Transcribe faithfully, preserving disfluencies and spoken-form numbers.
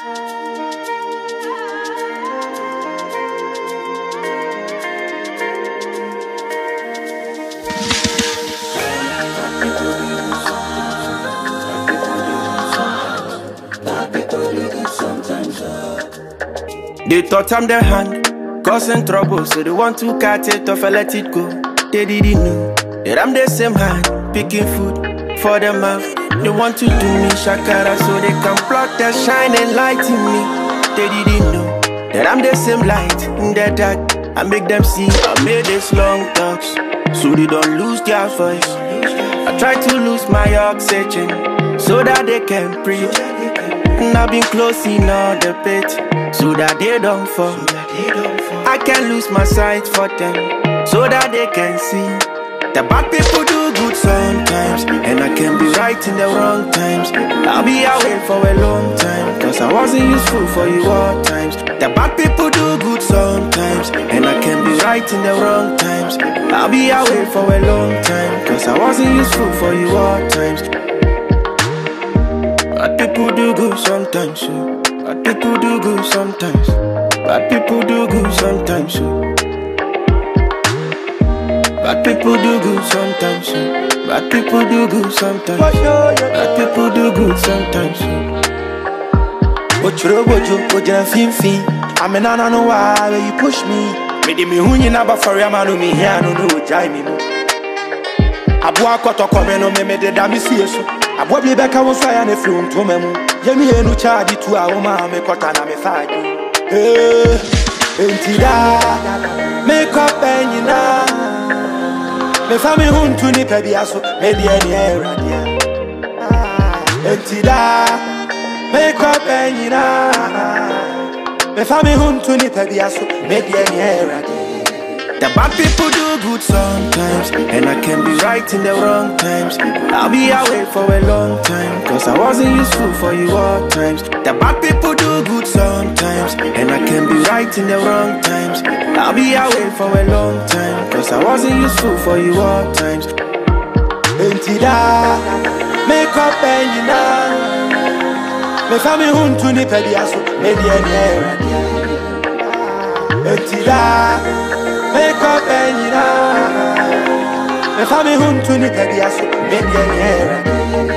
They thought I'm their hand, causing trouble, so they want to cut it off and let it go. They didn't know that I'm the same hand, picking food for their mouth. They want to do me shakara so they can block the shining light in me. They didn't know that I'm the same light in the dark. I make them see I made this long talks, so they don't lose their voice. I try to lose my oxygen so that they can breathe. And I've been close in all the pit so that they don't fall. I can lose my sight for them so that they can see. The bad people do good sometimes, and I can be right in the wrong times. I'll be away for a long time, cause I wasn't useful for you all times. The bad people do good sometimes, and I can be right in the wrong times. I'll be away for a long time, cause I wasn't useful for you all times. Bad people do good sometimes, so. Bad people do good sometimes. Bad people do good sometimes, so. Bad people do good sometimes, so. Bad people do good sometimes. Bad people do good sometimes, so. Ochro bojo, ojana fin fin. I'm an I know why you push me. Me di me hunyi na ba for yamanu me here no no jai me mo. Abua koto kome no me me de da mi sieso. Abua bi beka won fire na film to me mo. Ye mi enu charge tu a wo ma me kota na me faji. Eh, entida make up enyina. Me fami huntu ni pebiaso, me di eni era dia. Entida make up enyina. Me fami huntu ni pebiaso, me di eni era dia. The bad people do good sometimes, and I can be right in the wrong times. I'll be away for a long time, cause I wasn't useful for you all times. The bad people do good sometimes, and I can be right in the wrong times. I'll be away for a long time, cause I wasn't useful for you all times. Entida make up enyina. Me fami huntu ni pebiaso, me di eni era dia. Entida make up enyina. Me fami huntu ni pebiaso, me di eni era dia.